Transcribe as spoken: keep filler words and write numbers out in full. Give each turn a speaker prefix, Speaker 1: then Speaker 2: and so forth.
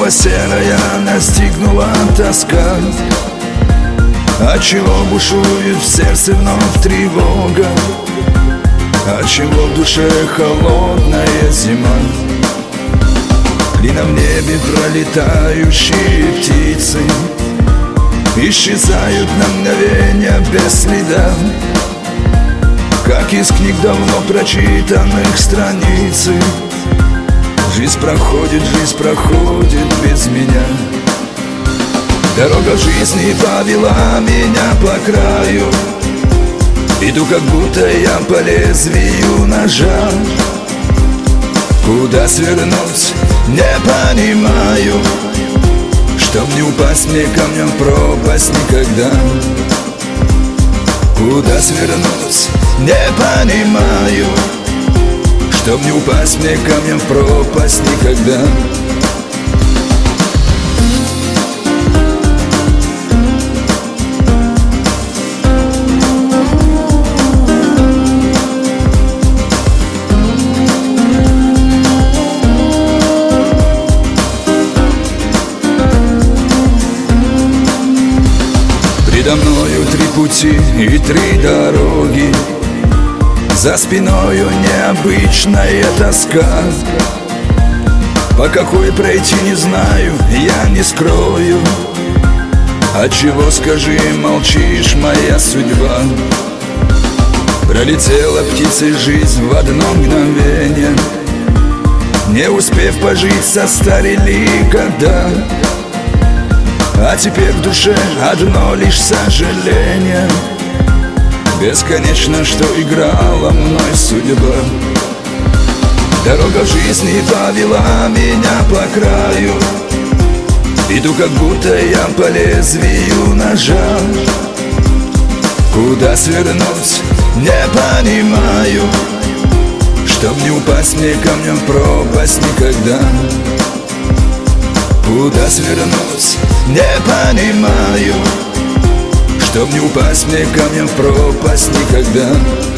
Speaker 1: Снова серая настигнула тоска. Отчего бушует в сердце вновь тревога? Отчего в душе холодная зима? Клином в небе пролетающие птицы исчезают на мгновение без следа, как из книг давно прочитанных страницы. Жизнь проходит, жизнь проходит без меня. Дорога жизни повела меня по краю. Иду, как будто я по лезвию ножа. Куда свернуть, не понимаю. Чтоб не упасть мне камнем в пропасть никогда. Куда свернуть, не понимаю. Чтоб не упасть мне камнем в пропасть никогда. Предо мною три пути и три дороги. За спиною необычная тоска. По какой пройти не знаю, я не скрою. Отчего, скажи, молчишь, моя судьба? Пролетела птицей жизнь в одно мгновение. Не успев пожить, состарели года. А теперь в душе одно лишь сожаление. Бесконечно, что играла мной судьба. Дорога жизни повела меня по краю. Иду, как будто я по лезвию ножа. Куда свернуть, не понимаю. Чтоб не упасть мне камнем в пропасть никогда. Куда свернуть, не понимаю. Чтоб не упасть мне камнем в пропасть никогда.